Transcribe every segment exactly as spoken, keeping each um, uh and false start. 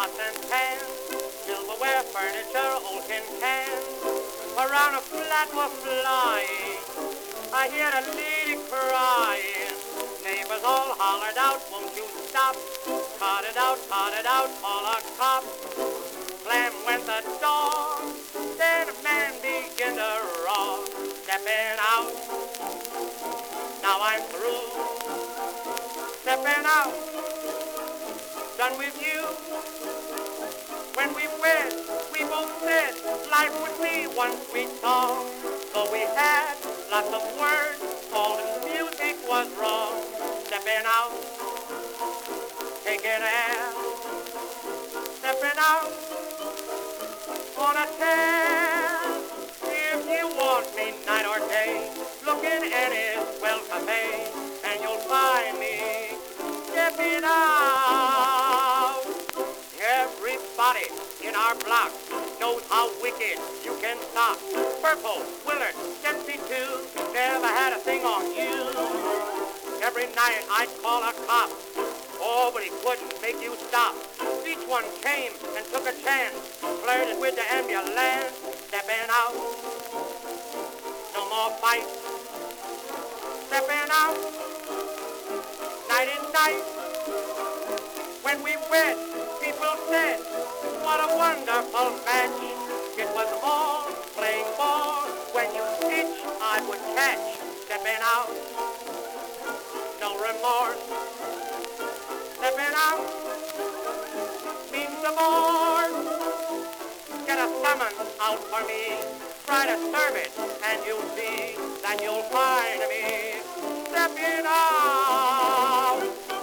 pots and pans, silverware, furniture, old tin cans. Around a flat were flying, I hear a lady crying. Neighbors all hollered out, won't you stop? Cut it out, cut it out, call a cop. Slam went the door, then a man began to roar. Stepping out, now I'm through. Stepping out, done with you. When we wed, we both said life would be one sweet song. Though we had lots of words, all the music was wrong. Stepping out, taking air. Stepping out on a tear. If you want me night or day, look in any swell cafe, and you'll find me stepping out. Everybody in our block knows how wicked you can stop. Purple, Willard, Dempsey too, never had a thing on you. Every night I'd call a cop, oh, but he couldn't make you stop. Each one came and took a chance, flirted with the ambulance. Stepping out, no more fights. Stepping out, night and night. When we wed, people said, what a wonderful match. It was all playing ball. When you pitch, I would catch. Stepping out, no remorse. Stepping out means divorce. Get a summons out for me. Try to serve it, and you'll see that you'll find me stepping out.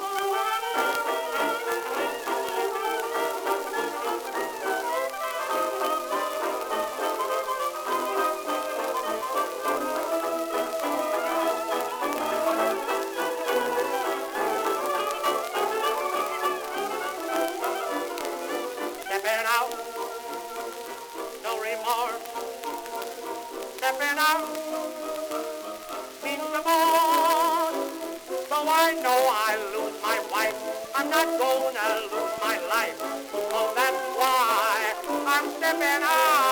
Stepping out, no remorse. Stepping out means divorce. Though I know I'll lose my wife, I'm not gonna lose my life. So that's why I'm stepping out.